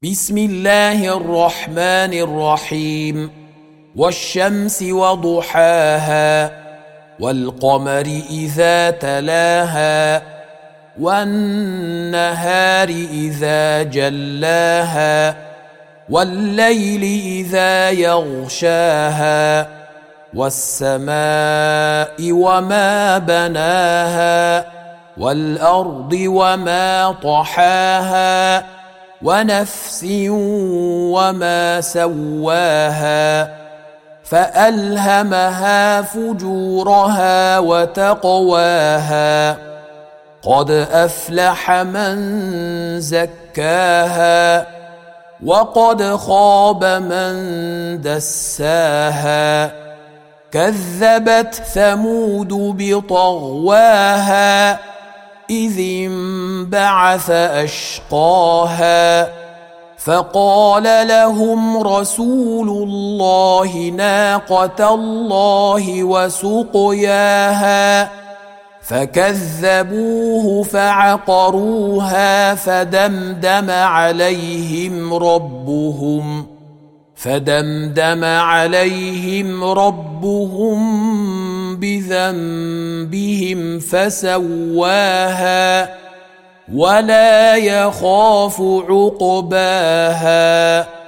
بسم الله الرحمن الرحيم. والشمس وضحاها والقمر إذا تلاها والنهار إذا جلاها والليل إذا يغشاها والسماء وما بناها والأرض وما طحاها ونفس وما سواها فألهمها فجورها وتقواها قد أفلح من زكاها وقد خاب من دساها كذبت ثمود بطغواها إذ انبعث أشقاها فقال لهم رسول الله ناقة الله وسقياها فكذبوه فعقروها فدمدم عليهم ربهم بذنبهم فسواها ولا يخاف عقباها.